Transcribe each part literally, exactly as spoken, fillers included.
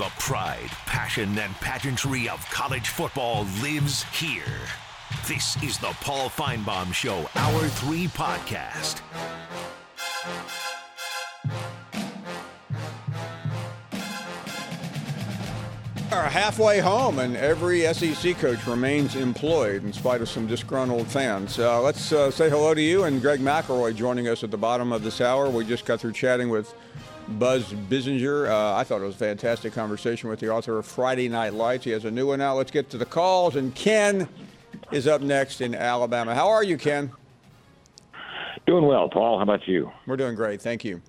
the pride, passion, and pageantry of college football lives here. This is the Paul Finebaum Show, Hour three podcast. Are halfway home, and every S E C coach remains employed in spite of some disgruntled fans. Uh, let's uh, say hello to you and Greg McElroy joining us at the bottom of this hour. We just got through chatting with Buzz Bissinger. Uh, I thought it was a fantastic conversation with the author of Friday Night Lights. He has a new one out. Let's get to the calls, and Ken is up next in Alabama. How are you, Ken? Doing well, Paul. How about you? We're doing great. Thank you.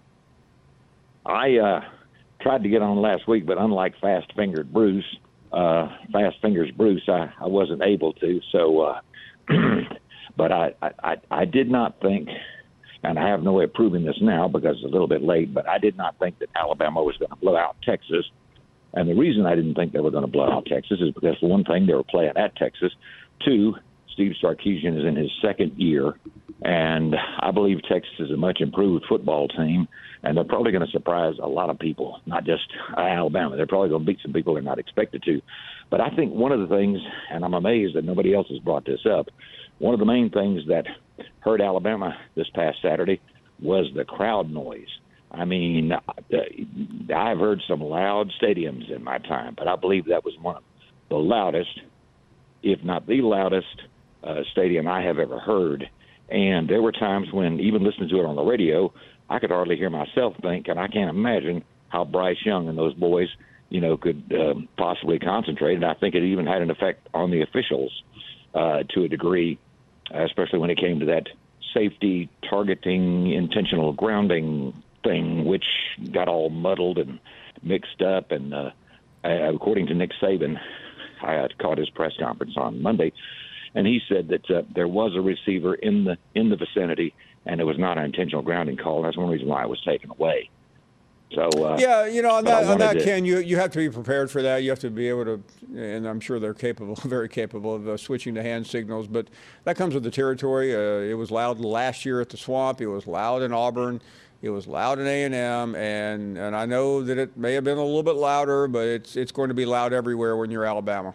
I uh, tried to get on last week, but unlike Fast-Fingered Bruce, uh, Fast Fingers Bruce, I, I wasn't able to. So, uh, but I, I, I did not think, and I have no way of proving this now because it's a little bit late, but I did not think that Alabama was going to blow out Texas. And the reason I didn't think they were going to blow out Texas is because, for one thing, they were playing at Texas. Two, Steve Sarkisian is in his second year, and I believe Texas is a much improved football team, and they're probably going to surprise a lot of people, not just Alabama. They're probably going to beat some people they're not expected to. But I think one of the things, and I'm amazed that nobody else has brought this up, one of the main things that hurt Alabama this past Saturday was the crowd noise. I mean, I've heard some loud stadiums in my time, but I believe that was one of the loudest, if not the loudest, uh, stadium I have ever heard. And there were times when, even listening to it on the radio, I could hardly hear myself think, and I can't imagine how Bryce Young and those boys, you know, could um, possibly concentrate. And I think it even had an effect on the officials uh, to a degree, especially when it came to that safety, targeting, intentional grounding thing, which got all muddled and mixed up. And uh, according to Nick Saban, I had caught his press conference on Monday, and he said that uh, there was a receiver in the in the vicinity, and it was not an intentional grounding call. That's one reason why it was taken away. So uh, yeah, you know, on that, on that to, Ken, you you have to be prepared for that. You have to be able to, and I'm sure they're capable, very capable of uh, switching to hand signals. But that comes with the territory. Uh, it was loud last year at the Swamp. It was loud in Auburn. It was loud in A and M, and and I know that it may have been a little bit louder, but it's it's going to be loud everywhere when you're Alabama.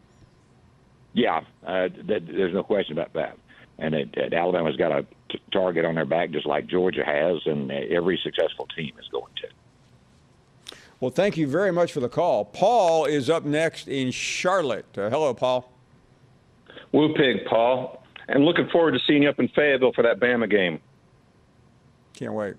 Yeah, uh, th- there's no question about that. And it, it, Alabama's got a t- target on their back just like Georgia has, and every successful team is going to. Well, thank you very much for the call. Paul is up next in Charlotte. Uh, hello, Paul. Woo pig, Paul. And looking forward to seeing you up in Fayetteville for that Bama game. Can't wait.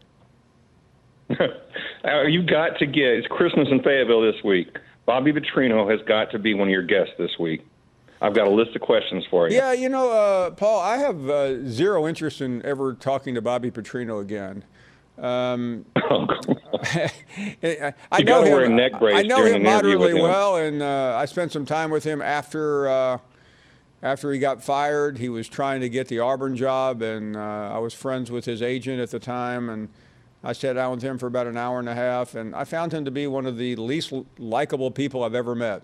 You got to get, it's Christmas in Fayetteville this week. Bobby Petrino has got to be one of your guests this week. I've got a list of questions for you. Yeah, you know, uh, Paul, I have uh, zero interest in ever talking to Bobby Petrino again. Um, I, I you know him. Wear a him. neck brace I know him moderately him. well, and uh, I spent some time with him after uh, after he got fired. He was trying to get the Auburn job, and uh, I was friends with his agent at the time, and I sat down with him for about an hour and a half, and I found him to be one of the least likable people I've ever met.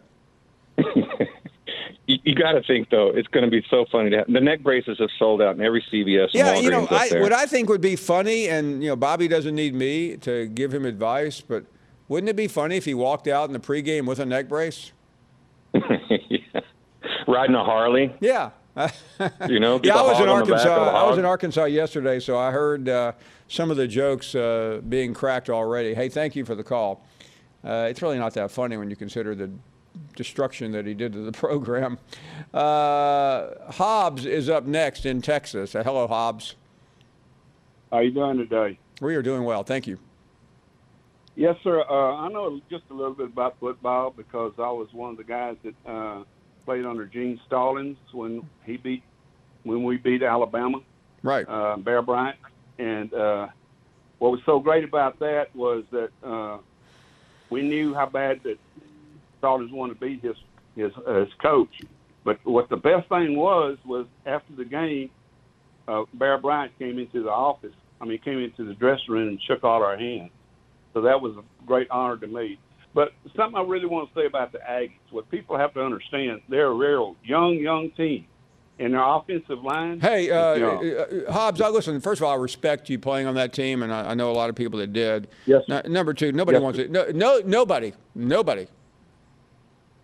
You, you got to think, though, it's going to be so funny. To have, the neck braces have sold out in every C V S. Yeah, you know, I, there. what I think would be funny, and, you know, Bobby doesn't need me to give him advice, but wouldn't it be funny if he walked out in the pregame with a neck brace? Yeah. Riding a Harley? Yeah. You know, yeah, I was in on Arkansas. I was in Arkansas yesterday, so I heard uh, some of the jokes uh, being cracked already. Hey, thank you for the call. Uh, it's really not that funny when you consider the destruction that he did to the program. Uh, Hobbs is up next in Texas. Uh, hello, Hobbs. How you doing today? We are doing well. Thank you. Yes, sir. Uh, I know just a little bit about football because I was one of the guys that uh, played under Gene Stallings when he beat when we beat Alabama. Right. Uh, Bear Bryant. And uh, what was so great about that was that uh, we knew how bad that Stallings wanted to beat his his, uh, his coach. But what the best thing was was after the game, uh, Bear Bryant came into the office. I mean, came into the dressing room and shook all our hands. So that was a great honor to me. But something I really want to say about the Aggies, what people have to understand, they're a real young, young team. And their offensive line. Hey, uh, you know, uh, Hobbs, I listen, first of all, I respect you playing on that team, and I, I know a lot of people that did. Yes. No, number two, nobody yes, wants it. No, no, nobody, nobody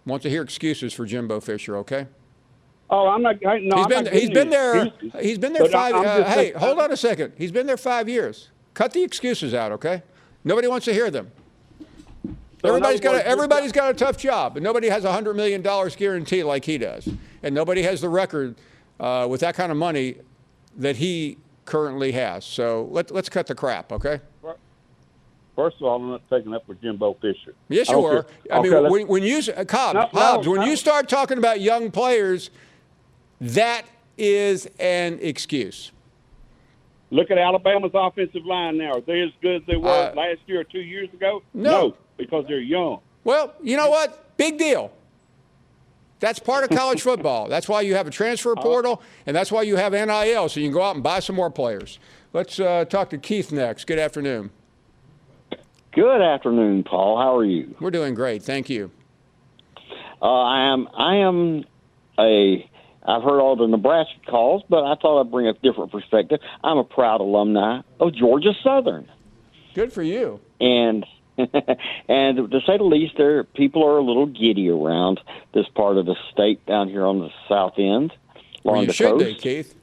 Wants to hear excuses for Jimbo Fisher, okay? Oh, I'm not. I, no, He's I'm been not he's been there. excuses. He's been there But five. I'm Uh, just hey, saying- hold on a second. He's been there five years. Cut the excuses out, okay? Nobody wants to hear them. So Everybody's in other got a, words, everybody's got a tough job, but nobody has a hundred million dollars guarantee like he does, and nobody has the record uh, with that kind of money that he currently has. So let, let's cut the crap, okay? First of all, I'm not taking up for Jimbo Fisher. Yes, I you don't are. care. I mean, Okay, when, when you uh, Cobb, No, no, Hobbs, when no. you start talking about young players, that is an excuse. Look at Alabama's offensive line now. Are they as good as they were Uh, last year or two years ago? No. because they're young. Well, you know what? Big deal. That's part of college football. That's why you have a transfer portal, and that's why you have N I L, so you can go out and buy some more players. Let's uh, talk to Keith next. Good afternoon. Good afternoon, Paul. How are you? We're doing great. Thank you. Uh, I am. I am a. I've heard all the Nebraska calls, but I thought I'd bring a different perspective. I'm a proud alumni of Georgia Southern, Good for you. and and to say the least, there people are a little giddy around this part of the state down here on the south end, along Well, you the should coast. be, Keith.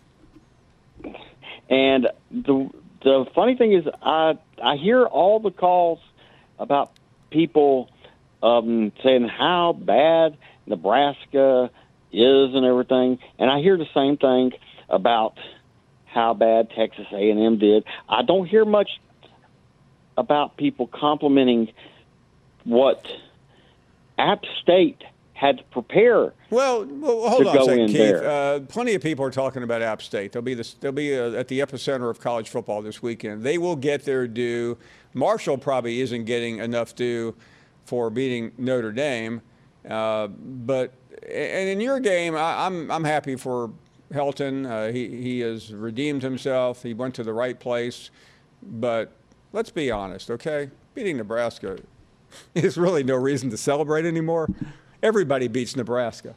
And the the funny thing is, I I hear all the calls about people um, saying how bad Nebraska is and everything, and I hear the same thing about how bad Texas A and M did. I don't hear much about people complimenting what App State had to prepare. Well, well hold to on a go second, in Keith. there. Uh, plenty of people are talking about App State. They'll be this, they'll be uh, at the epicenter of college football this weekend. They will get their due. Marshall probably isn't getting enough due for beating Notre Dame, uh, but and in your game, I, I'm I'm happy for Helton. Uh, he he has redeemed himself. He went to the right place, but let's be honest, okay? Beating Nebraska is really no reason to celebrate anymore. Everybody beats Nebraska.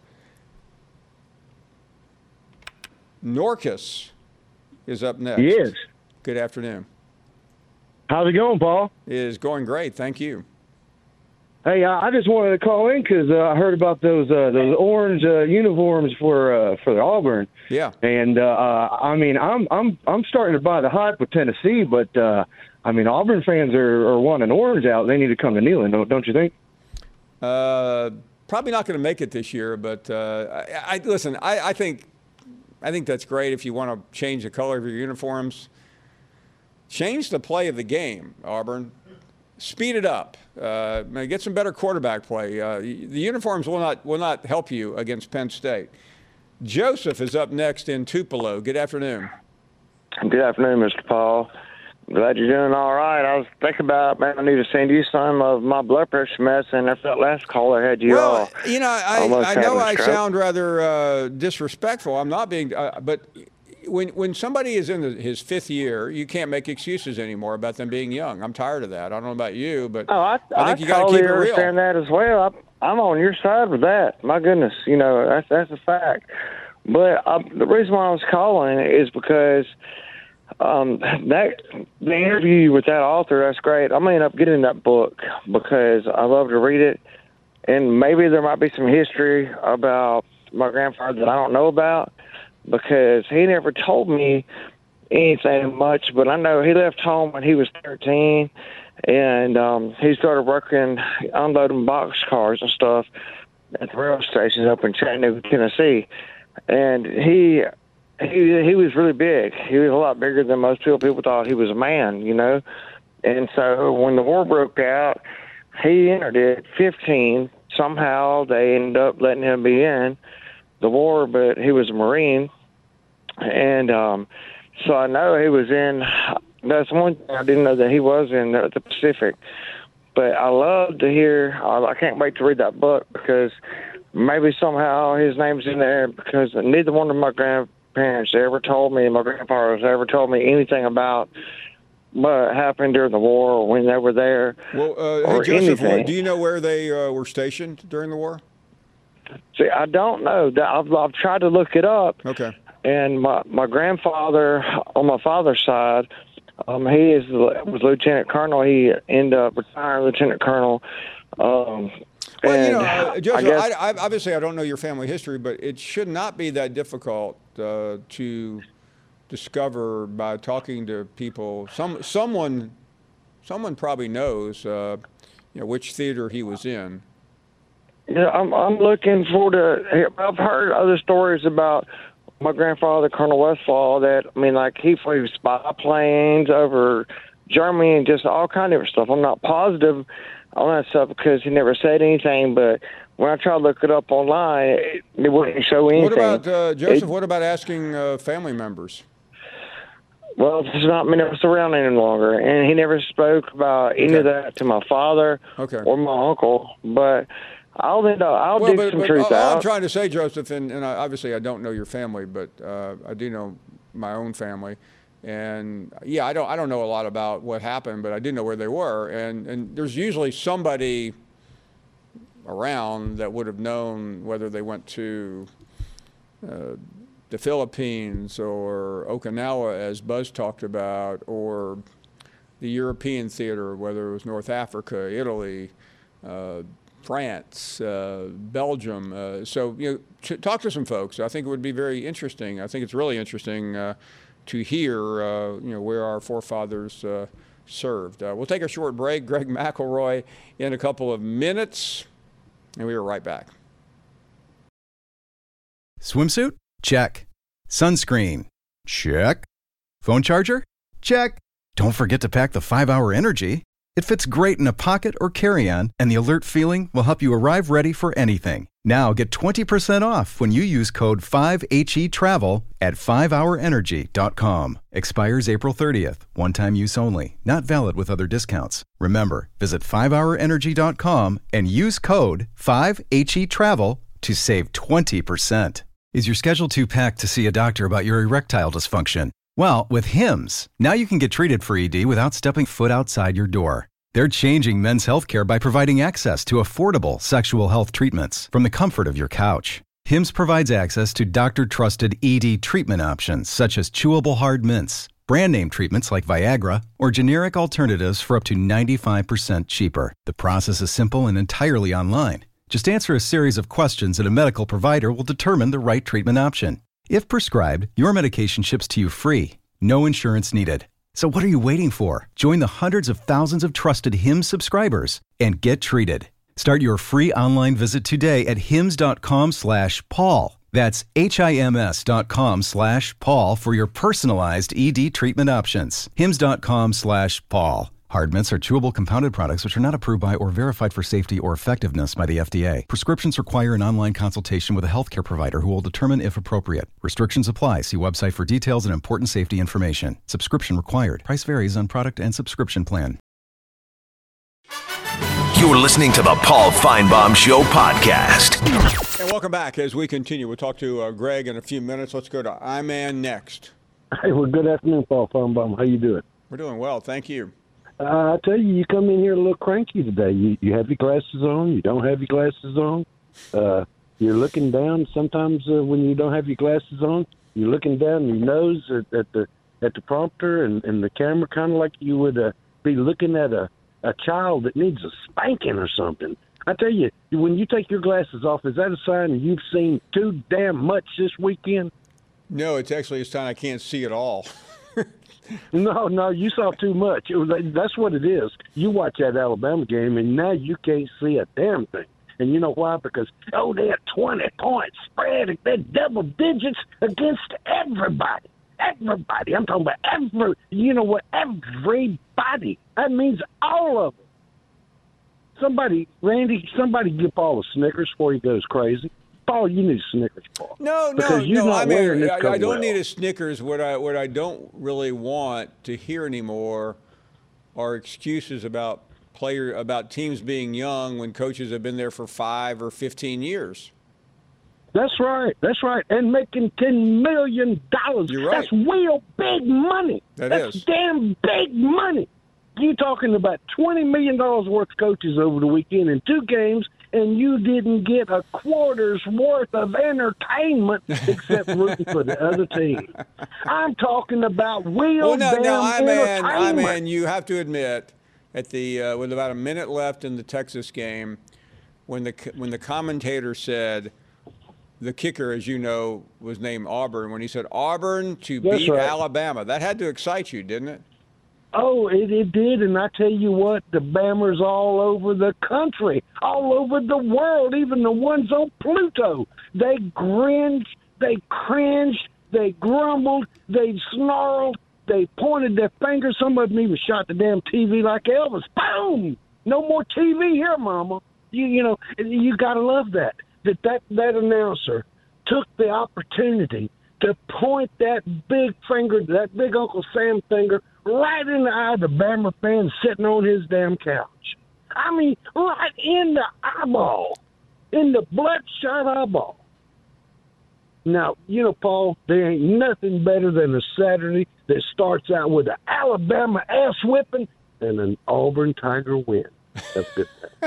Norcus is up next. Yes. Good afternoon. How's it going, Paul? It is going great. Thank you. Hey, I I just wanted to call in because uh, I heard about those uh, those orange uh, uniforms for uh, for Auburn, Yeah. and uh, uh, I mean I'm I'm I'm starting to buy the hype with Tennessee, but uh, I mean Auburn fans are, are wanting orange out. They need to come to Neyland, don't, don't you think? Uh, probably not going to make it this year, but uh, I, I listen. I, I think I think that's great if you want to change the color of your uniforms. Change the play of the game, Auburn. Speed it up. Uh, get some better quarterback play. Uh, the uniforms will not will not help you against Penn State. Joseph is up next in Tupelo. Good afternoon. Good afternoon, Mister Paul. Glad you're doing all right. I was thinking about, man, I need to send you some of my blood pressure medicine. After that last call, I had you Well, all. you know, I, almost I know having a I stroke. sound rather uh, disrespectful. I'm not being, uh, but when when somebody is in the, his fifth year, you can't make excuses anymore about them being young. I'm tired of that. I don't know about you, but Oh, I, I I, think you got to totally keep it real. understand that as well. I, I'm on your side with that. My goodness, you know, that's that's a fact. But uh, the reason why I was calling is because um, that the interview with that author, that's great. I'm gonna end up getting that book because I love to read it, and maybe there might be some history about my grandfather that I don't know about, because he never told me anything much, but I know he left home when he was thirteen, and um, he started working, unloading boxcars and stuff at the railroad stations up in Chattanooga, Tennessee. And he he he was really big. He was a lot bigger than most people. People thought he was a man, you know. And so when the war broke out, he entered it at fifteen. Somehow they ended up letting him be in the war, but he was a Marine. And um, so I know he was in, that's one thing I didn't know, that he was in the, the Pacific. But I love to hear, I can't wait to read that book, because maybe somehow his name's in there, because neither one of my grandparents ever told me, my grandfathers ever told me anything about what happened during the war or when they were there. Well, uh, or hey Joseph, anything. do you know where they uh, were stationed during the war? See, I don't know. I've, I've tried to look it up. Okay. And my, my grandfather, on my father's side, um, he is was lieutenant colonel. He ended up retiring lieutenant colonel Um, Well, and you know, uh, Joseph, I guess, I, I, obviously I don't know your family history, but it should not be that difficult uh, to discover by talking to people. Some someone, someone probably knows, uh, you know, which theater he was in. Yeah, I'm I'm looking forward to. I've heard other stories about my grandfather, Colonel Westfall. That I mean, like he flew spy planes over Germany and just all kind of different stuff. I'm not positive on that stuff because he never said anything. But when I try to look it up online, it, it wouldn't show anything. What about uh, Joseph? It, what about asking uh, family members? Well, it's not me never around any longer, and he never spoke about any Okay. of that to my father Okay. or my uncle. But I'll end up, I'll Well, dig but, some but truth all, all out. I'm trying to say, Joseph, and, and I, obviously I don't know your family, but uh, I do know my own family, and yeah, I don't I don't know a lot about what happened, but I do know where they were, and and there's usually somebody around that would have known whether they went to uh, the Philippines or Okinawa, as Buzz talked about, or the European theater, whether it was North Africa, Italy, uh, France, uh, Belgium. Uh, so, you know, ch- talk to some folks. I think it would be very interesting. I think it's really interesting uh, to hear, uh, you know, where our forefathers uh, served. Uh, we'll take a short break. Greg McElroy in a couple of minutes, and we are right back. Swimsuit? Check. Sunscreen? Check. Phone charger? Check. Don't forget to pack the five hour Energy. It fits great in a pocket or carry-on, and the alert feeling will help you arrive ready for anything. Now get twenty percent off when you use code five H E travel at five hour energy dot com. Expires April thirtieth. One-time use only. Not valid with other discounts. Remember, visit five hour energy dot com and use code five H E travel to save twenty percent. Is your schedule too packed to see a doctor about your erectile dysfunction? Well, with Hims, now you can get treated for E D without stepping foot outside your door. They're changing men's healthcare by providing access to affordable sexual health treatments from the comfort of your couch. Hims provides access to doctor-trusted E D treatment options such as chewable hard mints, brand name treatments like Viagra, or generic alternatives for up to ninety-five percent cheaper. The process is simple and entirely online. Just answer a series of questions and a medical provider will determine the right treatment option. If prescribed, your medication ships to you free. No insurance needed. So what are you waiting for? Join the hundreds of thousands of trusted Hims subscribers and get treated. Start your free online visit today at hims dot com slash Paul. That's H-I-M-S dot com slash Paul for your personalized E D treatment options. hims dot com slash Paul. Hard mints are chewable compounded products which are not approved by or verified for safety or effectiveness by the F D A. Prescriptions require an online consultation with a healthcare provider who will determine if appropriate. Restrictions apply. See website for details and important safety information. Subscription required. Price varies on product and subscription plan. You're listening to the Paul Feinbaum Show podcast. And welcome back as we continue. We'll talk to uh, Greg in a few minutes. Let's go to I-Man next. Hey, well, good afternoon, Paul Feinbaum. How you doing? We're doing well. Thank you. Uh, I tell you, you come in here a little cranky today. You you have your glasses on. You don't have your glasses on. Uh, you're looking down. Sometimes uh, when you don't have your glasses on, you're looking down your nose at, at the at the prompter and, and the camera, kind of like you would uh, be looking at a, a child that needs a spanking or something. I tell you, when you take your glasses off, is that a sign you've seen too damn much this weekend? No, it's actually a sign I can't see at all. No, no, you saw too much. It was, that's what it is. You watch that Alabama game, and now you can't see a damn thing. And you know why? Because, oh, they're twenty-point spread. They're double digits against everybody. Everybody. I'm talking about every, you know what, everybody. That means all of them. Somebody, Randy, somebody give Paul a Snickers before he goes crazy. Paul, you need Snickers, Paul. No, because no, you're no. not I mean, wearing this I, coat I don't well. need a Snickers. What I what I don't really want to hear anymore are excuses about player about teams being young when coaches have been there for five or fifteen years. That's right. That's right. And making ten million dollars. You're right. That's real big money. That That's is. damn big money. You're talking about twenty million dollars worth of coaches over the weekend in two games, and you didn't get a quarter's worth of entertainment except rooting for the other team. I'm talking about real Well, no, damn no, I man, entertainment. I man, you have to admit at the uh, with about a minute left in the Texas game, when the when the commentator said the kicker, as you know, was named Auburn. When he said Auburn to That's beat right. Alabama, that had to excite you, didn't it? Oh, it, it did, and I tell you what, the Bammers all over the country, all over the world, even the ones on Pluto, they grinned, they cringed, they grumbled, they snarled, they pointed their fingers. Some of them even shot the damn T V like Elvis. Boom! No more T V here, Mama. You you know you gotta love that. That that that announcer took the opportunity to point that big finger, that big Uncle Sam finger, right in the eye of the Bama fan sitting on his damn couch. I mean, right in the eyeball, in the bloodshot eyeball. Now, you know, Paul, there ain't nothing better than a Saturday that starts out with an Alabama ass whipping and an Auburn Tiger win. That's good.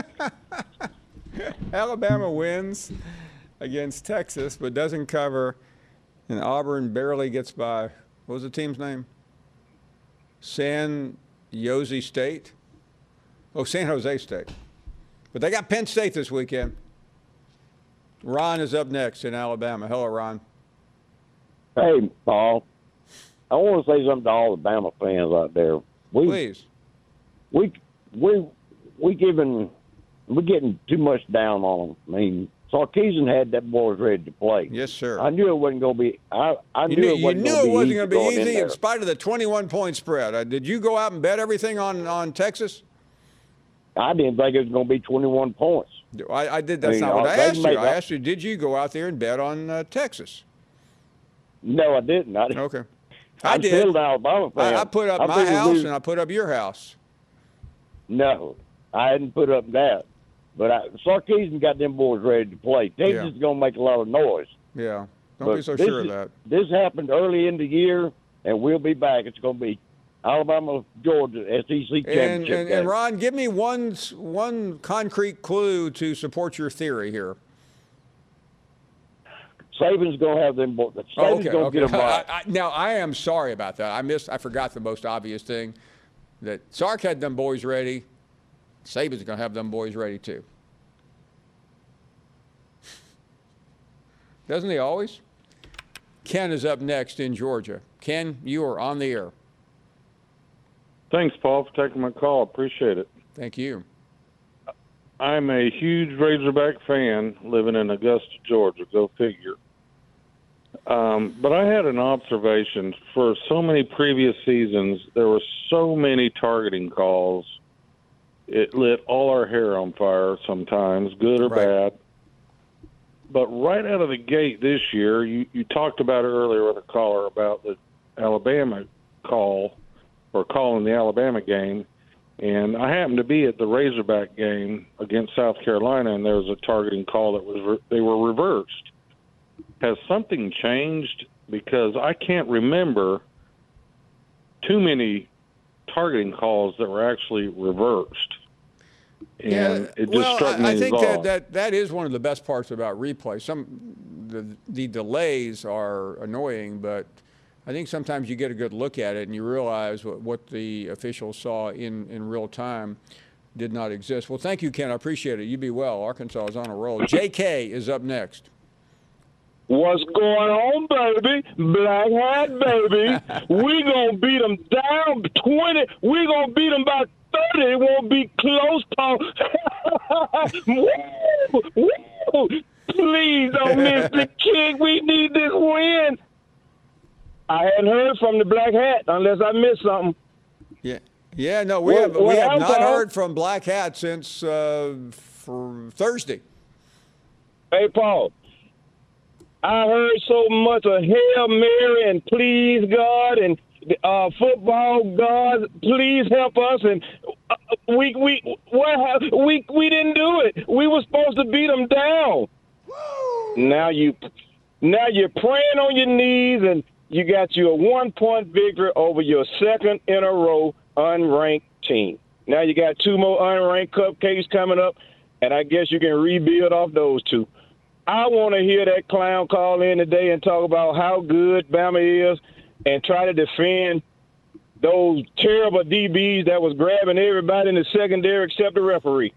Alabama wins against Texas, but doesn't cover, and Auburn barely gets by. What was the team's name? San Jose State? Oh, San Jose State. But they got Penn State this weekend. Ron is up next in Alabama. Hello, Ron. Hey, Paul. I want to say something to all the Bama fans out there. We, Please. We we we giving we're getting too much down on them. I mean, Sarkisian had that boys ready to play. Yes, sir. I knew it wasn't going to be. I, I You knew, knew, it you wasn't knew going it wasn't to going be to be easy, going in easy in there. spite of the twenty-one point spread. Uh, did you go out and bet everything on, on Texas? I didn't think it was going to be twenty-one points. I, I did. That's I mean, not what uh, I they asked you. made I up- asked you, did you go out there and bet on uh, Texas? No, I didn't. I didn't. Okay. I I'm did. still an Alabama fan. I, I put up I my figured house we- and I put up your house. No, I hadn't put up that. But I, Sarkisian got them boys ready to play. Texas Yeah. is going to make a lot of noise. Yeah. Don't But be so this sure of is- that. This happened early in the year, and we'll be back. It's going to be Alabama, Georgia, S E C And, championship and, game. and Ron, give me one s- one concrete clue to support your theory here. Saban's going to have them boys. Saban's Oh, okay. going to okay. get them right. I, I, now I am sorry about that. I missed. I forgot the most obvious thing. That Sark had them boys ready. Saban's going to have them boys ready too. Doesn't he always? Ken is up next in Georgia. Ken, you are on the air. Thanks, Paul, for taking my call. Appreciate it. Thank you. I'm a huge Razorback fan living in Augusta, Georgia. Go figure. Um, but I had an observation. For so many previous seasons, there were so many targeting calls. It lit all our hair on fire sometimes, good or Right. bad. But right out of the gate this year, you, you talked about it earlier with a caller about the Alabama call or calling the Alabama game. And I happened to be at the Razorback game against South Carolina, and there was a targeting call that was re- they were reversed. Has something changed? Because I can't remember too many targeting calls that were actually reversed. And Yeah, it just well, struck me I, I as think odd. that, that that is one of the best parts about replay. Some the the delays are annoying, but I think sometimes you get a good look at it and you realize what, what the officials saw in, in real time did not exist. Well, thank you, Ken. I appreciate it. You be well. Arkansas is on a roll. J K is up next. What's going on, baby? Black hat, baby. We gonna beat them down twenty. We gonna beat them by thirty. It won't be close, Paul. Woo! Woo! Please don't miss the kick. We need this win. I hadn't heard from the Black Hat unless I missed something. Yeah, yeah. No, we What- have we what have happened, not Paul? heard from Black Hat since uh, for Thursday. Hey, Paul. I heard so much of Hail Mary and please God and uh, football God, please help us. And uh, we we what hap- we we didn't do it. We were supposed to beat them down. Now you now you're praying on your knees and you got your one point victory over your second in a row unranked team. Now you got two more unranked cupcakes coming up, and I guess you can rebuild off those two. I want to hear that clown call in today and talk about how good Bama is and try to defend those terrible D Bs that was grabbing everybody in the secondary except the referee.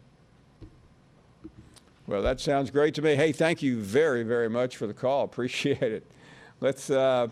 Well, that sounds great to me. Hey, thank you very, very much for the call. Appreciate it. Let's uh,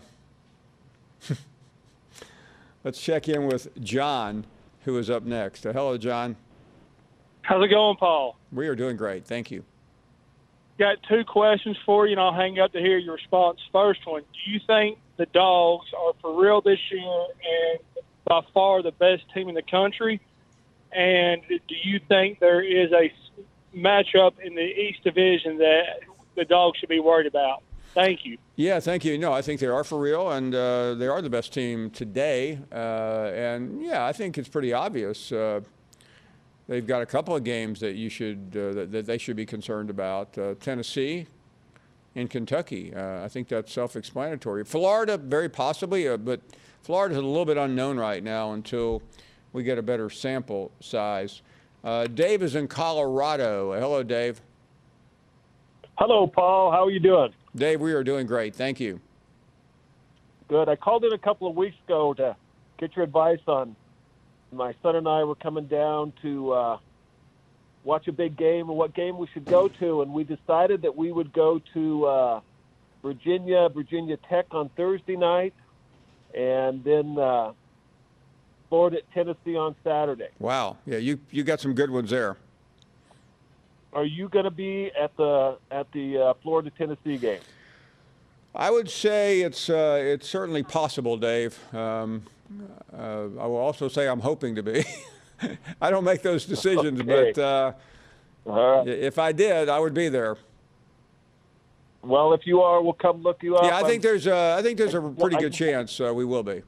let's check in with John, who is up next. Uh, hello, John. How's it going, Paul? We are doing great. Thank you. Got two questions for you, and I'll hang up to hear your response. First one, do you think the Dogs are for real this year and by far the best team in the country? And do you think there is a matchup in the East Division that the Dogs should be worried about? Thank you. Yeah, thank you. No, I think they are for real, and uh, they are the best team today. Uh, and, yeah, I think it's pretty obvious. Uh, they've got a couple of games that you should uh, that, that they should be concerned about. Uh, Tennessee and Kentucky. Uh, I think that's self-explanatory. Florida, very possibly, uh, but Florida's a little bit unknown right now until we get a better sample size. Uh, Dave is in Colorado. Hello, Dave. Hello, Paul. How are you doing? Dave, we are doing great. Thank you. Good. I called in a couple of weeks ago to get your advice on my son and I were coming down to uh, watch a big game and what game we should go to, and we decided that we would go to uh, Virginia, Virginia Tech on Thursday night, and then uh, Florida at Tennessee on Saturday. Wow. Yeah, you, you got some good ones there. Are you going to be at the at the uh, Florida Tennessee game? I would say it's uh, it's certainly possible, Dave. Um, uh, I will also say I'm hoping to be. I don't make those decisions, okay. but uh, uh, if I did, I would be there. Well, if you are, we'll come look you up. Yeah, I think there's a, I think there's a pretty well, good I, chance uh, we will be.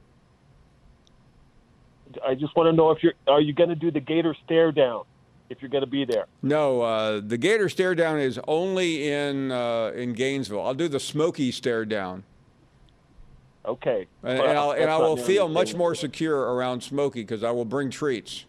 I just want to know if you're are you going to do the Gator stare down? If you're going to be there. No, uh, the Gator stare down is only in uh, in Gainesville. I'll do the Smoky stare down. Okay. And, well, and, I'll, and I will feel anything. much more secure around Smoky because I will bring treats.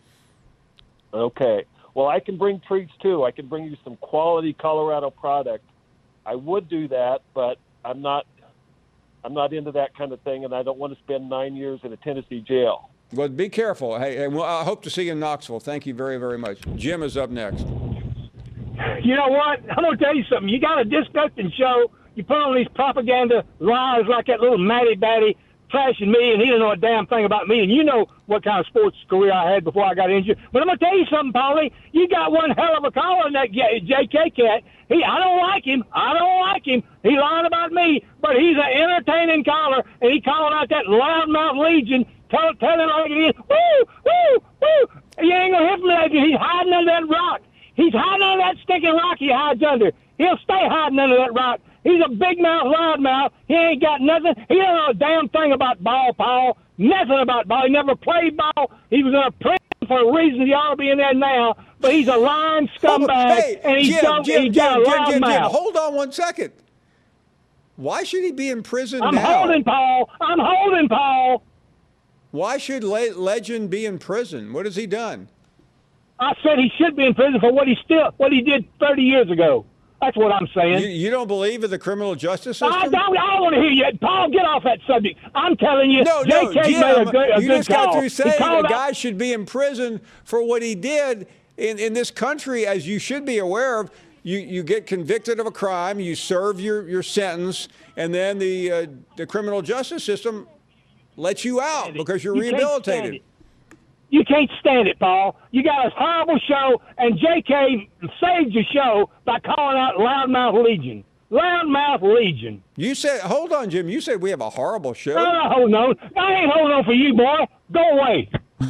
Okay. Well, I can bring treats too. I can bring you some quality Colorado product. I would do that, but I'm not. I'm not into that kind of thing, and I don't want to spend nine years in a Tennessee jail. Well, be careful. Hey, hey well, I hope to see you in Knoxville. Thank you very, very much. Jim is up next. You know what? I'm going to tell you something. You got a disgusting show. You put on these propaganda lies like that little Matty Batty trashing me, and he didn't know a damn thing about me. And you know what kind of sports career I had before I got injured. But I'm going to tell you something, Paulie. You got one hell of a caller in that J K cat. He, I don't like him. I don't like him. He lied about me, but he's an entertaining caller, and he called out that loudmouth Legion. Tell, tell him like it is. Woo, woo, woo. You ain't going to hear from Legend. He's hiding under that rock. He's hiding under that stinking rock he hides under. He'll stay hiding under that rock. He's a big mouth, loud mouth. He ain't got nothing. He don't know a damn thing about ball, Paul. Nothing about ball. He never played ball. He was in a prison for a reason. He ought to be in there now. But he's a lying scumbag. Oh, hey, and he's Jim, got, Jim, he's Jim, got a Jim, loud Jim, mouth. Jim, hold on one second. Why should he be in prison I'm now? holding, Paul. I'm holding, Paul. Why should Le- Legend be in prison? What has he done? I said he should be in prison for what he still what he did thirty years ago. That's what I'm saying. You, you don't believe in the criminal justice system? I don't, I don't want to hear you. Paul, get off that subject. I'm telling you, no, J K no, Jim, made a good, a you good just call. got through saying a out, guy should be in prison for what he did in, in this country, as you should be aware of. You, you get convicted of a crime, you serve your, your sentence, and then the uh, the criminal justice system lets you out because you're you rehabilitated. Can't you can't stand it, Paul. You got a horrible show, and J K saved your show by calling out Loudmouth Legion. Loudmouth Legion. You said, hold on, Jim. You said we have a horrible show. No, no, hold on. I ain't holding on for you, boy. Go away.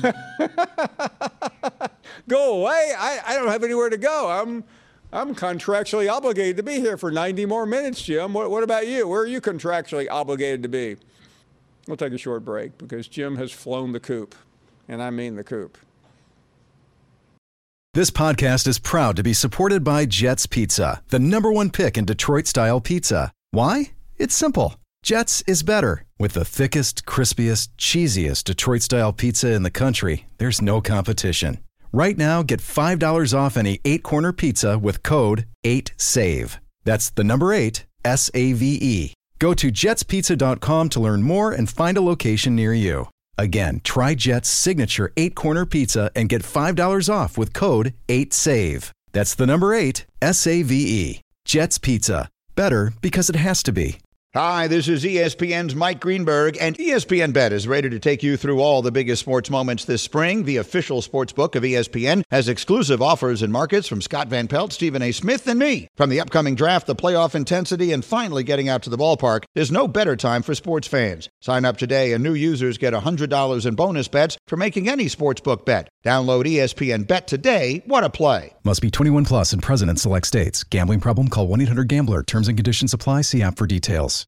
Go away? I, I don't have anywhere to go. I'm I'm contractually obligated to be here for ninety more minutes, Jim. What, what about you? Where are you contractually obligated to be? We'll take a short break because Jim has flown the coop, and I mean the coop. This podcast is proud to be supported by Jets Pizza, the number one pick in Detroit-style pizza. Why? It's simple. Jets is better. With the thickest, crispiest, cheesiest Detroit-style pizza in the country, there's no competition. Right now, get five dollars off any eight-corner pizza with code eight save. That's the number eight, S A V E. Go to jets pizza dot com to learn more and find a location near you. Again, try Jet's signature eight-corner pizza and get five dollars off with code eight save. That's the number eight, S A V E. Jet's Pizza. Better because it has to be. Hi, this is E S P N's Mike Greenberg, and E S P N Bet is ready to take you through all the biggest sports moments this spring. The official sports book of E S P N has exclusive offers and markets from Scott Van Pelt, Stephen A. Smith, and me. From the upcoming draft, the playoff intensity, and finally getting out to the ballpark, there's no better time for sports fans. Sign up today, and new users get one hundred dollars in bonus bets for making any sportsbook bet. Download E S P N Bet today. What a play. Must be twenty-one plus and present in select states. Gambling problem? Call one eight hundred gambler. Terms and conditions apply. See app for details.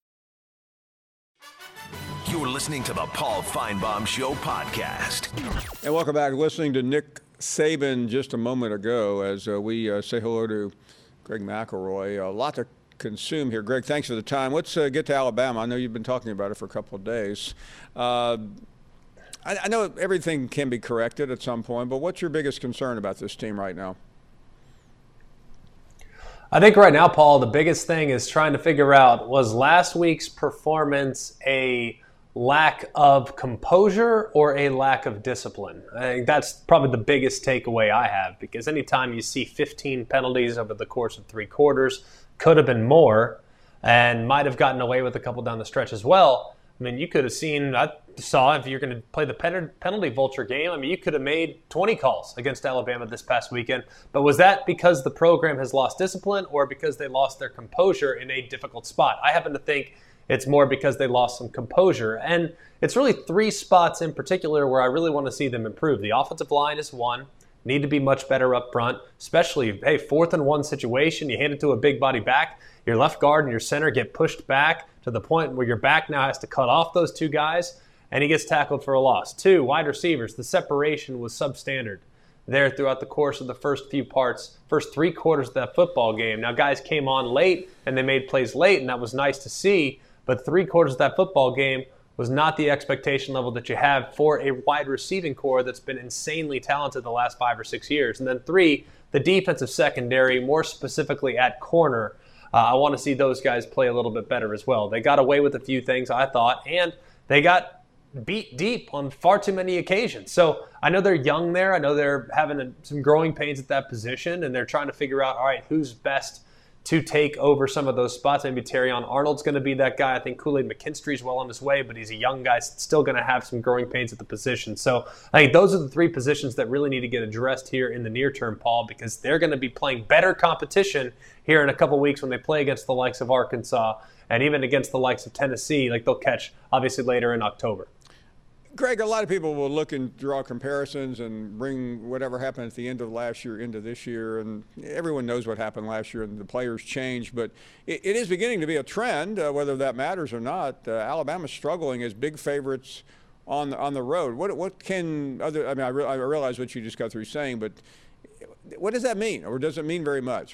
You're listening to the Paul Feinbaum Show podcast. And welcome back. Listening to Nick Saban just a moment ago as uh, we uh, say hello to Greg McElroy. A lot to consume here. Greg, thanks for the time. Let's uh, get to Alabama. I know you've been talking about it for a couple of days. Uh, I, I know everything can be corrected at some point, but what's your biggest concern about this team right now? I think right now, Paul, the biggest thing is trying to figure out, was last week's performance a lack of composure or a lack of discipline? I think that's probably the biggest takeaway I have, because anytime you see fifteen penalties over the course of three quarters, could have been more, and might have gotten away with a couple down the stretch as well. I mean, you could have seen, I saw, if you're going to play the penalty vulture game, I mean, you could have made twenty calls against Alabama this past weekend. But was that because the program has lost discipline or because they lost their composure in a difficult spot? I happen to think it's more because they lost some composure. And it's really three spots in particular where I really want to see them improve. The offensive line is one. Need to be much better up front, especially, hey, fourth and one situation, you hand it to a big body back, your left guard and your center get pushed back to the point where your back now has to cut off those two guys, and he gets tackled for a loss. Two, wide receivers, the separation was substandard there throughout the course of the first few parts, first three quarters of that football game. Now, guys came on late, and they made plays late, and that was nice to see, but three quarters of that football game was not the expectation level that you have for a wide receiving core that's been insanely talented the last five or six years. And then three, the defensive secondary, more specifically at corner. Uh, I want to see those guys play a little bit better as well. They got away with a few things, I thought, and they got beat deep on far too many occasions. So I know they're young there. I know they're having a, some growing pains at that position, and they're trying to figure out, all right, who's best to take over some of those spots. Maybe Terrion Arnold's going to be that guy. I think Kool-Aid McKinstry's well on his way, but he's a young guy, still going to have some growing pains at the position. So I think those are the three positions that really need to get addressed here in the near term, Paul, because they're going to be playing better competition here in a couple weeks when they play against the likes of Arkansas and even against the likes of Tennessee, like they'll catch obviously later in October. Greg, a lot of people will look and draw comparisons and bring whatever happened at the end of last year into this year, and everyone knows what happened last year and the players changed, but it, it is beginning to be a trend, uh, whether that matters or not. Uh, Alabama's struggling as big favorites on the, on the road. What what can other? I mean, I, re- I realize what you just got through saying, but what does that mean, or does it mean very much?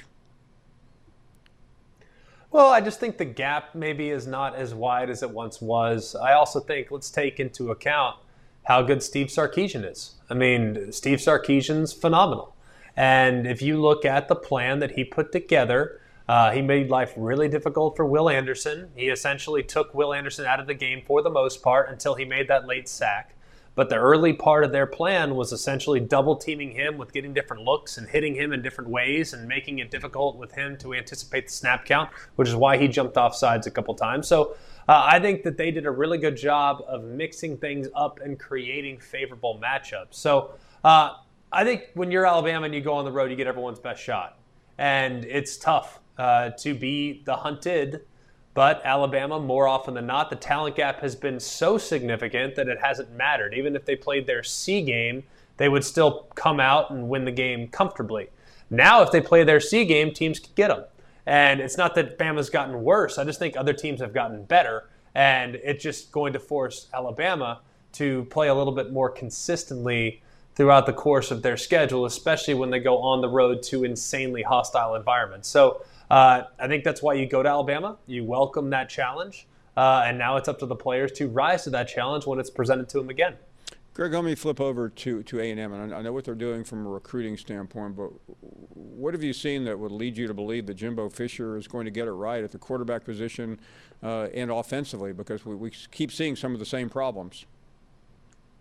Well, I just think the gap maybe is not as wide as it once was. I also think let's take into account how good Steve Sarkisian is. I mean, Steve Sarkisian's phenomenal. And if you look at the plan that he put together, uh, he made life really difficult for Will Anderson. He essentially took Will Anderson out of the game for the most part until he made that late sack. But the early part of their plan was essentially double teaming him with getting different looks and hitting him in different ways and making it difficult with him to anticipate the snap count, which is why he jumped off sides a couple times. So uh, I think that they did a really good job of mixing things up and creating favorable matchups. So uh, I think when you're Alabama and you go on the road, you get everyone's best shot. And it's tough uh, to be the hunted. But Alabama, more often than not, the talent gap has been so significant that it hasn't mattered. Even if they played their C game, they would still come out and win the game comfortably. Now, if they play their C game, teams can get them. And it's not that Bama's gotten worse. I just think other teams have gotten better. And it's just going to force Alabama to play a little bit more consistently throughout the course of their schedule, especially when they go on the road to insanely hostile environments. So uh, I think that's why you go to Alabama. You welcome that challenge. Uh, and now it's up to the players to rise to that challenge when it's presented to them again. Greg, let me flip over to, to A and M, and I know what they're doing from a recruiting standpoint, but what have you seen that would lead you to believe that Jimbo Fisher is going to get it right at the quarterback position uh, and offensively, because we, we keep seeing some of the same problems?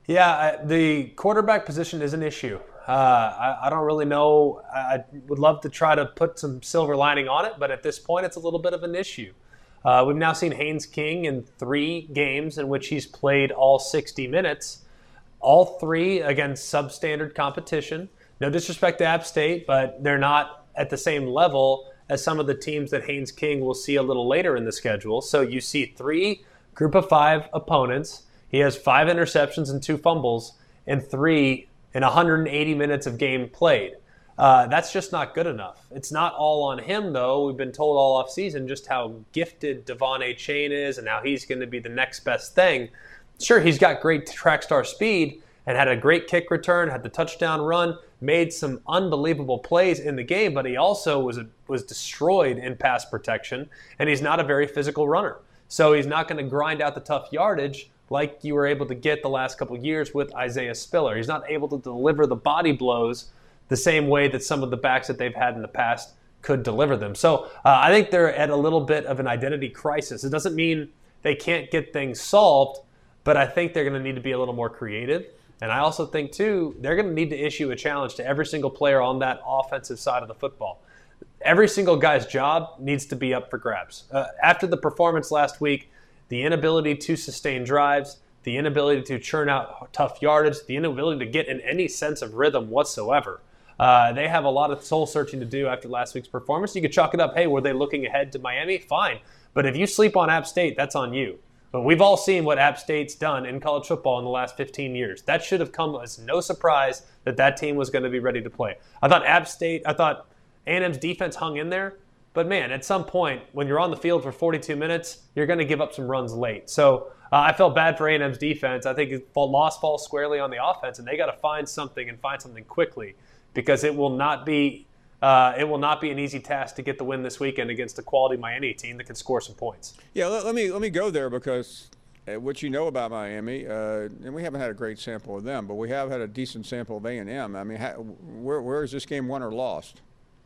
Yeah, the quarterback position is an issue. Uh, I, I don't really know. I would love to try to put some silver lining on it, but at this point, it's a little bit of an issue. Uh, we've now seen Haynes King in three games in which he's played all sixty minutes, all three against substandard competition. No disrespect to App State, but they're not at the same level as some of the teams that Haynes King will see a little later in the schedule. So you see three group of five opponents. He has five interceptions and two fumbles, and three in one hundred eighty minutes of game played. Uh, that's just not good enough. It's not all on him, though. We've been told all offseason just how gifted Devon Achane is and how he's going to be the next best thing. Sure, he's got great track star speed and had a great kick return, had the touchdown run, made some unbelievable plays in the game, but he also was a, was destroyed in pass protection, and he's not a very physical runner. So he's not going to grind out the tough yardage like you were able to get the last couple of years with Isaiah Spiller. He's not able to deliver the body blows the same way that some of the backs that they've had in the past could deliver them. So uh, I think they're at a little bit of an identity crisis. It doesn't mean they can't get things solved, but I think they're going to need to be a little more creative. And I also think, too, they're going to need to issue a challenge to every single player on that offensive side of the football. Every single guy's job needs to be up for grabs. Uh, after the performance last week, the inability to sustain drives, the inability to churn out tough yardage, the inability to get in any sense of rhythm whatsoever. Uh, they have a lot of soul searching to do after last week's performance. You could chalk it up, hey, were they looking ahead to Miami? Fine. But if you sleep on App State, that's on you. But we've all seen what App State's done in college football in the last fifteen years. That should have come as no surprise that that team was going to be ready to play. I thought App State, I thought A and M's defense hung in there. But, man, at some point, when you're on the field for forty-two minutes, you're going to give up some runs late. So uh, I felt bad for A and M's defense. I think it loss falls squarely on the offense, and they got to find something and find something quickly, because it will not be uh, it will not be an easy task to get the win this weekend against a quality Miami team that can score some points. Yeah, let, let me let me go there, because uh, what you know about Miami, uh, and we haven't had a great sample of them, but we have had a decent sample of A and M. I mean, ha, where where is this game won or lost?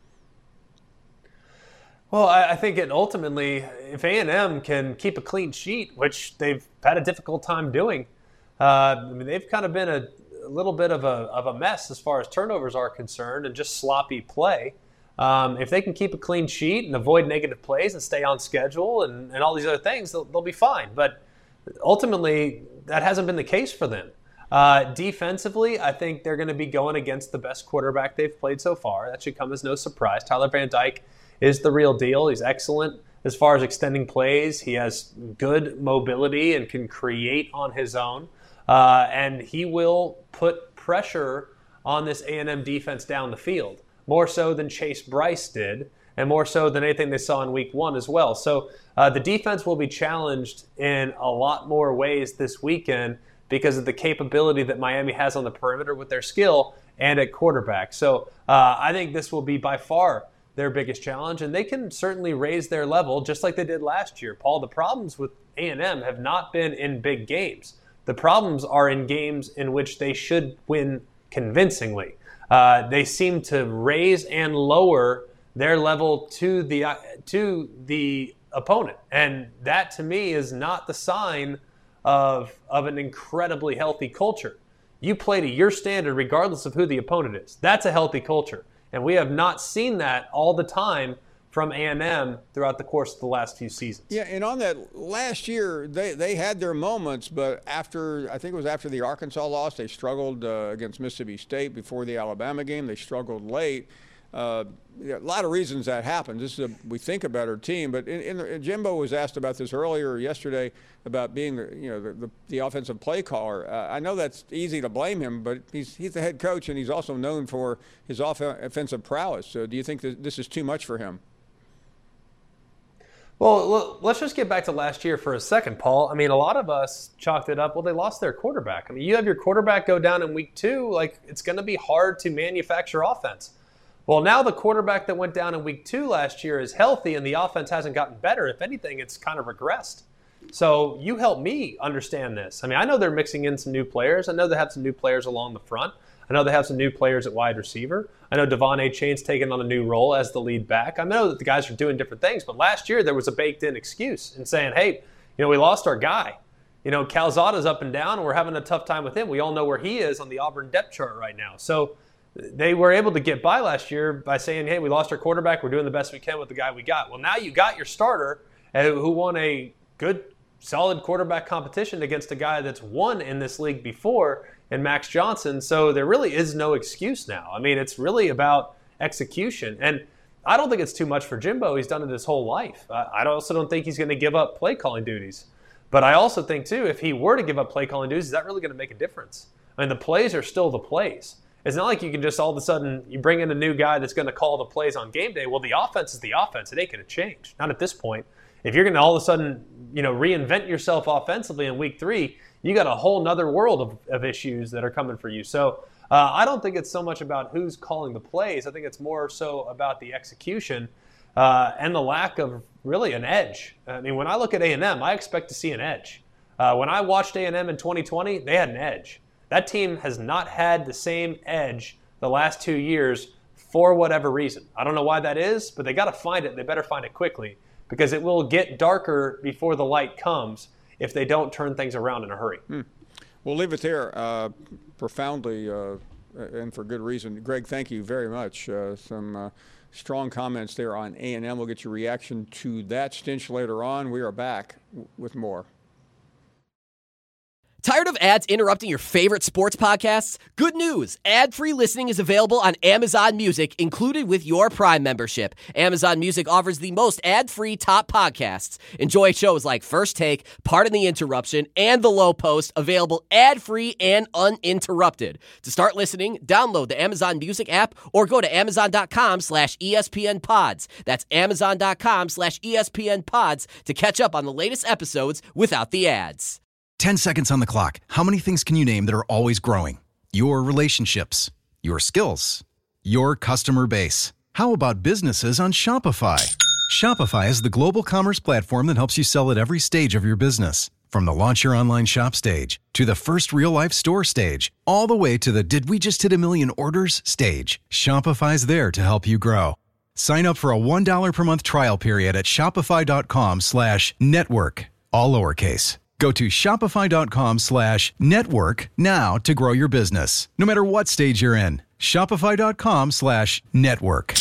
Well, I think it ultimately, if A and M can keep a clean sheet, which they've had a difficult time doing, uh, I mean, they've kind of been a, a little bit of a, of a mess as far as turnovers are concerned and just sloppy play. Um, if they can keep a clean sheet and avoid negative plays and stay on schedule and, and all these other things, they'll, they'll be fine. But ultimately, that hasn't been the case for them. Uh, defensively, I think they're going to be going against the best quarterback they've played so far. That should come as no surprise. Tyler Van Dyke is the real deal. He's excellent as far as extending plays. He has good mobility and can create on his own. Uh, and he will put pressure on this A and M defense down the field, more so than Chase Bryce did, and more so than anything they saw in week one as well. So uh, the defense will be challenged in a lot more ways this weekend because of the capability that Miami has on the perimeter with their skill and at quarterback. So uh, I think this will be by far their biggest challenge, and they can certainly raise their level just like they did last year. Paul, the problems with A and M have not been in big games. The problems are in games in which they should win convincingly. Uh, they seem to raise and lower their level to the uh, to the opponent, and that to me is not the sign of of an incredibly healthy culture. You play to your standard regardless of who the opponent is. That's a healthy culture. And we have not seen that all the time from A and M throughout the course of the last few seasons. Yeah, and on that last year, they, they had their moments, but after, I think it was after the Arkansas loss, they struggled uh, against Mississippi State. Before the Alabama game, they struggled late. Uh, yeah, a lot of reasons that happens. This is, a, we think, a better team. But in, in the, Jimbo was asked about this earlier yesterday about being, the, you know, the, the, the offensive play caller. Uh, I know that's easy to blame him, but he's he's the head coach, and he's also known for his off- offensive prowess. So do you think that this is too much for him? Well, let's just get back to last year for a second, Paul. I mean, a lot of us chalked it up. Well, they lost their quarterback. I mean, you have your quarterback go down in week two. Like, it's going to be hard to manufacture offense. Well, now the quarterback that went down in week two last year is healthy, and the offense hasn't gotten better. If anything, it's kind of regressed. So you help me understand this. I mean, I know they're mixing in some new players. I know they have some new players along the front. I know they have some new players at wide receiver. I know Devon Achane's taken on a new role as the lead back. I know that the guys are doing different things, but last year there was a baked-in excuse in saying, hey, you know, we lost our guy. You know, Calzada's up and down, and we're having a tough time with him. We all know where he is on the Auburn depth chart right now. So they were able to get by last year by saying, hey, we lost our quarterback. We're doing the best we can with the guy we got. Well, now you got your starter who won a good, solid quarterback competition against a guy that's won in this league before in Max Johnson. So there really is no excuse now. I mean, it's really about execution. And I don't think it's too much for Jimbo. He's done it his whole life. I also don't think he's going to give up play calling duties. But I also think, too, if he were to give up play calling duties, is that really going to make a difference? I mean, the plays are still the plays. It's not like you can just all of a sudden you bring in a new guy that's going to call the plays on game day. Well, the offense is the offense. It ain't going to change. Not at this point. If you're going to all of a sudden, you know, reinvent yourself offensively in week three, you got a whole nother world of, of issues that are coming for you. So uh, I don't think it's so much about who's calling the plays. I think it's more so about the execution uh, and the lack of really an edge. I mean, when I look at A and M, I expect to see an edge. Uh, when I watched A and M in twenty twenty, they had an edge. That team has not had the same edge the last two years for whatever reason. I don't know why that is, but they got to find it. They better find it quickly because it will get darker before the light comes if they don't turn things around in a hurry. Hmm. We'll leave it there uh, profoundly uh, and for good reason. Greg, thank you very much. Uh, some uh, strong comments there on A and M. We'll get your reaction to that stench later on. We are back w- with more. Tired of ads interrupting your favorite sports podcasts? Good news! Ad-free listening is available on Amazon Music, included with your Prime membership. Amazon Music offers the most ad-free top podcasts. Enjoy shows like First Take, Pardon the Interruption, and The Low Post, available ad-free and uninterrupted. To start listening, download the Amazon Music app or go to amazon.com slash ESPN pods. That's amazon.com slash ESPN pods to catch up on the latest episodes without the ads. ten seconds on the clock. How many things can you name that are always growing? Your relationships, your skills, your customer base. How about businesses on Shopify? Shopify is the global commerce platform that helps you sell at every stage of your business. From the launch your online shop stage to the first real-life store stage, all the way to the did we just hit a million orders stage. Shopify's there to help you grow. Sign up for a one dollar per month trial period at shopify.com slash network, all lowercase. Go to shopify.com slash network now to grow your business, no matter what stage you're in. Shopify.com slash network.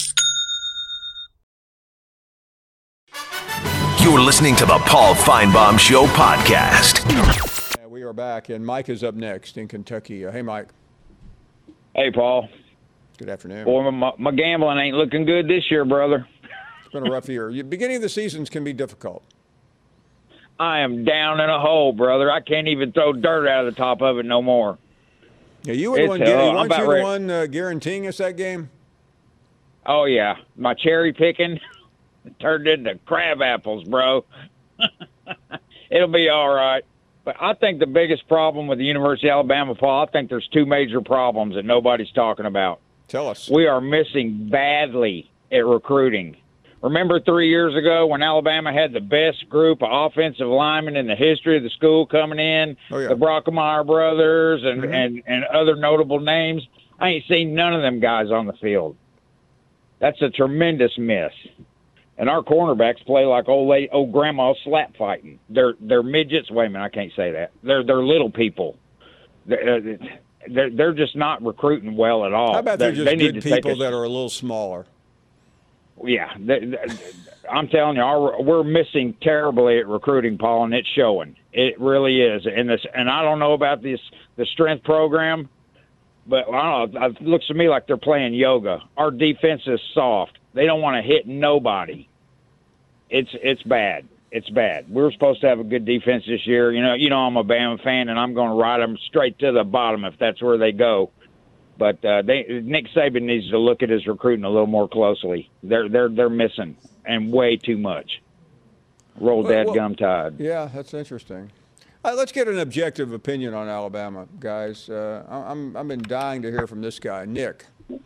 You're listening to the Paul Feinbaum Show podcast. Yeah, we are back, and Mike is up next in Kentucky. Uh, hey, Mike. Hey, Paul. Good afternoon. Boy, my, my gambling ain't looking good this year, brother. It's been a rough year. The beginning of the seasons can be difficult. I am down in a hole, brother. I can't even throw dirt out of the top of it no more. Yeah, you were the one, uh, weren't you the one uh, guaranteeing us that game? Oh, yeah. My cherry picking turned into crab apples, bro. It'll be all right. But I think the biggest problem with the University of Alabama, Paul, I think there's two major problems that nobody's talking about. Tell us. We are missing badly at recruiting. Remember three years ago when Alabama had the best group of offensive linemen in the history of the school coming in, oh, yeah. the Brockemeyer brothers and, mm-hmm. and, and other notable names? I ain't seen none of them guys on the field. That's a tremendous miss. And our cornerbacks play like old lady, old grandma slap fighting. They're they're midgets. Wait a minute, I can't say that. They're they're little people. They're they're, they're just not recruiting well at all. How about they're, they're just they good need to people take a, that are a little smaller? Yeah, they, they, I'm telling you, our, we're missing terribly at recruiting, Paul, and it's showing. It really is. And this, and I don't know about this the strength program, but I don't know. It looks to me like they're playing yoga. Our defense is soft. They don't want to hit nobody. It's it's bad. It's bad. We were supposed to have a good defense this year. You know, you know I'm a Bama fan, and I'm going to ride them straight to the bottom if that's where they go. But uh, they, Nick Saban needs to look at his recruiting a little more closely. They're they're they're missing and way too much. Roll well, that well, gum tide. Yeah, that's interesting. Uh, let's get an objective opinion on Alabama, guys. Uh, I'm I've been dying to hear from this guy, Nick.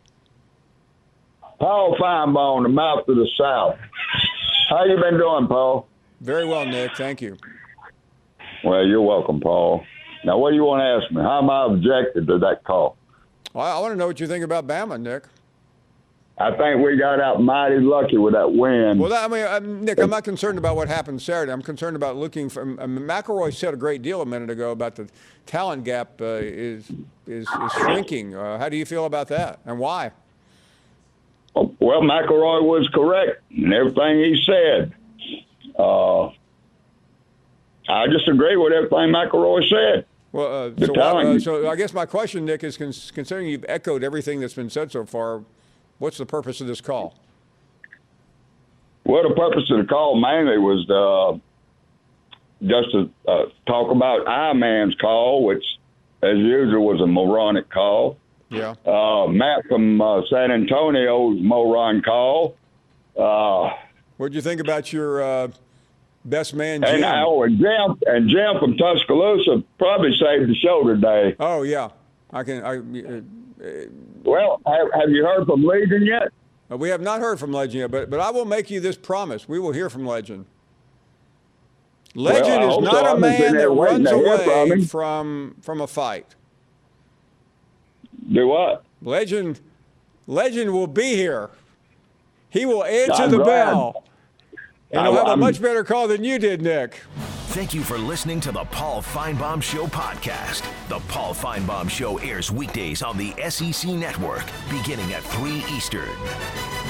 Paul Feinbaum, the mouth of the South. How you been doing, Paul? Very well, Nick. Thank you. Well, you're welcome, Paul. Now, what do you want to ask me? How am I objective to that call? Well, I want to know what you think about Bama, Nick. I think we got out mighty lucky with that win. Well, that, I mean, I'm, Nick, I'm not concerned about what happened Saturday. I'm concerned about looking for. I mean, McElroy said a great deal a minute ago about the talent gap uh, is, is is shrinking. Uh, how do you feel about that, and why? Well, McElroy was correct in everything he said. Uh, I just agree with everything McElroy said. Well, uh, so, uh, so I guess my question, Nick, is cons- considering you've echoed everything that's been said so far, what's the purpose of this call? Well, the purpose of the call mainly was uh, just to uh, talk about I-Man's call, which, as usual, was a moronic call. Yeah. Uh, Matt from uh, San Antonio's moron call. Uh, What'd you think about your uh, best man, Jim? And, oh, and Jim and Jim from Tuscaloosa probably saved the show today. Oh yeah, I can. I, uh, uh, well, have, have you heard from Legion yet? Uh, we have not heard from Legend yet, but but I will make you this promise: we will hear from Legend. Legend well, is not so. a man that runs away from, from from a fight. Do what? Legend, Legend will be here. He will answer I'm the glad. bell. And he'll have a much better call than you did, Nick. Thank you for listening to the Paul Feinbaum Show podcast. The Paul Feinbaum Show airs weekdays on the S E C Network, beginning at three Eastern.